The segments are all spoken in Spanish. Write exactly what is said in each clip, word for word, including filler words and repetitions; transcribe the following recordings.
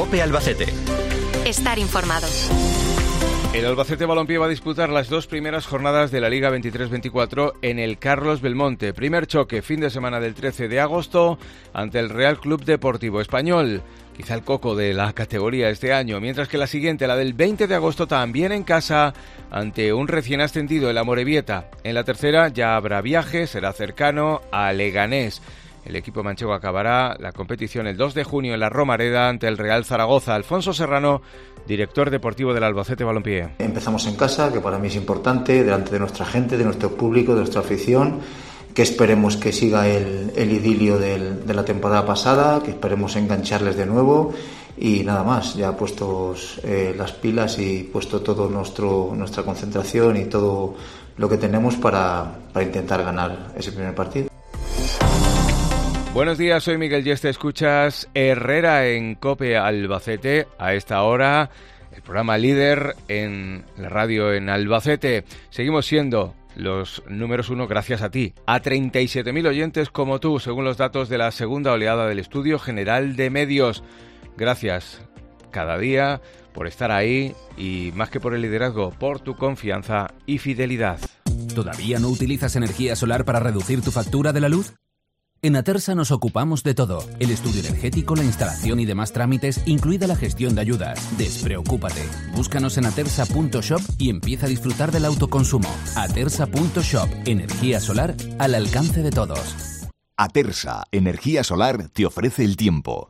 COPE Albacete. Estar informado. El Albacete Balompié va a disputar las dos primeras jornadas de la Liga veintitrés veinticuatro en el Carlos Belmonte. Primer choque, fin de semana del trece de agosto, ante el Real Club Deportivo Español. Quizá el coco de la categoría este año, mientras que la siguiente, la del veinte de agosto, también en casa, ante un recién ascendido, el Amorebieta. En la tercera ya habrá viaje, será cercano a Leganés. El equipo manchego acabará la competición el dos de junio en la Romareda ante el Real Zaragoza. Alfonso Serrano, director deportivo del Albacete Balompié. Empezamos en casa, que para mí es importante, delante de nuestra gente, de nuestro público, de nuestra afición, que esperemos que siga el, el idilio del, de la temporada pasada, que esperemos engancharles de nuevo y nada más, ya puestos eh, las pilas y puesto todo nuestro nuestra concentración y todo lo que tenemos para, para intentar ganar ese primer partido. Buenos días, soy Miguel Yeste, escuchas Herrera en COPE Albacete. A esta hora, el programa líder en la radio en Albacete. Seguimos siendo los números uno gracias a ti, a treinta y siete mil oyentes como tú, según los datos de la segunda oleada del Estudio General de Medios. Gracias cada día por estar ahí y, más que por el liderazgo, por tu confianza y fidelidad. ¿Todavía no utilizas energía solar para reducir tu factura de la luz? En Atersa nos ocupamos de todo, el estudio energético, la instalación y demás trámites, incluida la gestión de ayudas. Despreocúpate. Búscanos en atersa punto shop y empieza a disfrutar del autoconsumo. atersa punto shop, energía solar al alcance de todos. Atersa, energía solar, te ofrece el tiempo.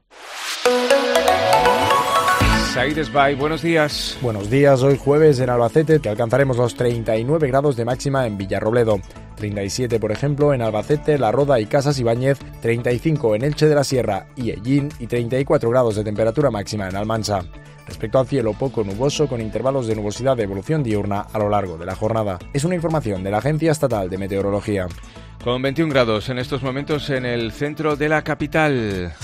Said Esbay, buenos días. Buenos días, hoy jueves en Albacete, que alcanzaremos los treinta y nueve grados de máxima en Villarrobledo, treinta y siete por ejemplo en Albacete, La Roda y Casas Ibáñez, treinta y cinco en Elche de la Sierra y Ellín y treinta y cuatro grados de temperatura máxima en Almansa. Respecto al cielo, poco nuboso con intervalos de nubosidad de evolución diurna a lo largo de la jornada. Es una información de la Agencia Estatal de Meteorología. Con veintiún grados en estos momentos en el centro de la capital.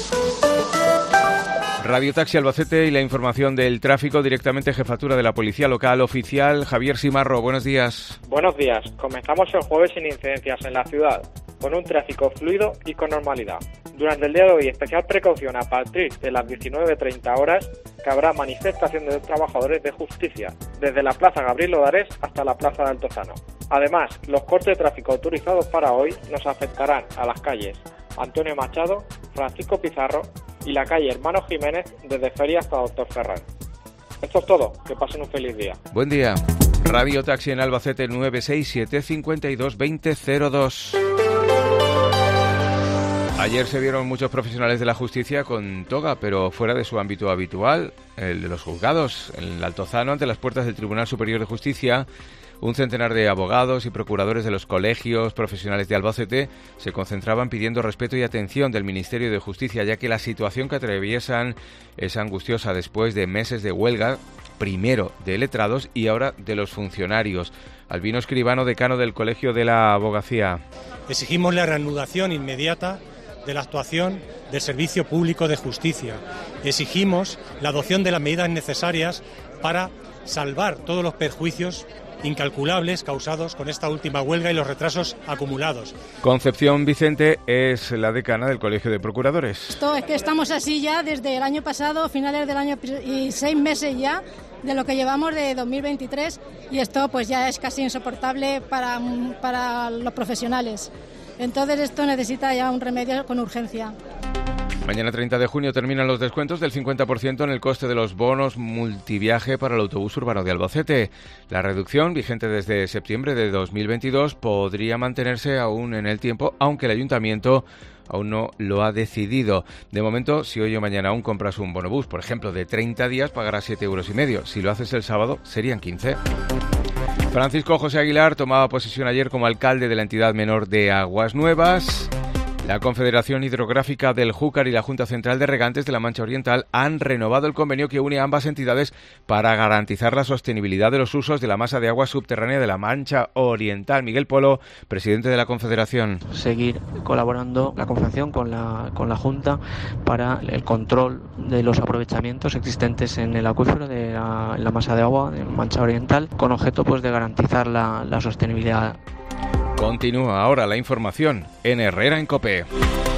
Radio Taxi Albacete y la información del tráfico, directamente jefatura de la Policía Local Oficial, Javier Simarro, buenos días. Buenos días, comenzamos el jueves sin incidencias en la ciudad, con un tráfico fluido y con normalidad. Durante el día de hoy, especial precaución a partir de las diecinueve treinta horas, que habrá manifestación de trabajadores de justicia, desde la Plaza Gabriel Odares hasta la Plaza de Altozano. Además, los cortes de tráfico autorizados para hoy nos afectarán a las calles Antonio Machado, Francisco Pizarro y la calle Hermano Jiménez desde Feria hasta Doctor Ferran. Esto es todo, que pasen un feliz día. Buen día. Radio Taxi en Albacete nueve seis siete cinco dos dos cero cero dos. Ayer se vieron muchos profesionales de la justicia con toga, pero fuera de su ámbito habitual, el de los juzgados, en el Altozano, ante las puertas del Tribunal Superior de Justicia. Un centenar de abogados y procuradores de los colegios profesionales de Albacete se concentraban pidiendo respeto y atención del Ministerio de Justicia, ya que la situación que atraviesan es angustiosa después de meses de huelga, primero de letrados y ahora de los funcionarios. Albino Escribano, decano del Colegio de la Abogacía. Exigimos la reanudación inmediata de la actuación del Servicio Público de Justicia. Exigimos la adopción de las medidas necesarias para salvar todos los perjuicios incalculables causados con esta última huelga y los retrasos acumulados. Concepción Vicente es la decana del Colegio de Procuradores. Esto es que estamos así ya desde el año pasado, finales del año y seis meses ya de lo que llevamos de dos mil veintitrés, y esto pues ya es casi insoportable para, para los profesionales. Entonces esto necesita ya un remedio con urgencia. Mañana treinta de junio terminan los descuentos del cincuenta por ciento en el coste de los bonos multiviaje para el autobús urbano de Albacete. La reducción, vigente desde septiembre de dos mil veintidós, podría mantenerse aún en el tiempo, aunque el Ayuntamiento aún no lo ha decidido. De momento, si hoy o mañana aún compras un bonobús, por ejemplo, de treinta días, pagarás siete euros y medio. Si lo haces el sábado, serían quince. Francisco José Aguilar tomaba posesión ayer como alcalde de la entidad menor de Aguas Nuevas. La Confederación Hidrográfica del Júcar y la Junta Central de Regantes de la Mancha Oriental han renovado el convenio que une a ambas entidades para garantizar la sostenibilidad de los usos de la masa de agua subterránea de la Mancha Oriental. Miguel Polo, presidente de la Confederación. Seguir colaborando la Confederación con la, con la Junta para el control de los aprovechamientos existentes en el acuífero de la, en la masa de agua de Mancha Oriental, con objeto pues de garantizar la, la sostenibilidad. Continúa ahora la información en Herrera en COPE.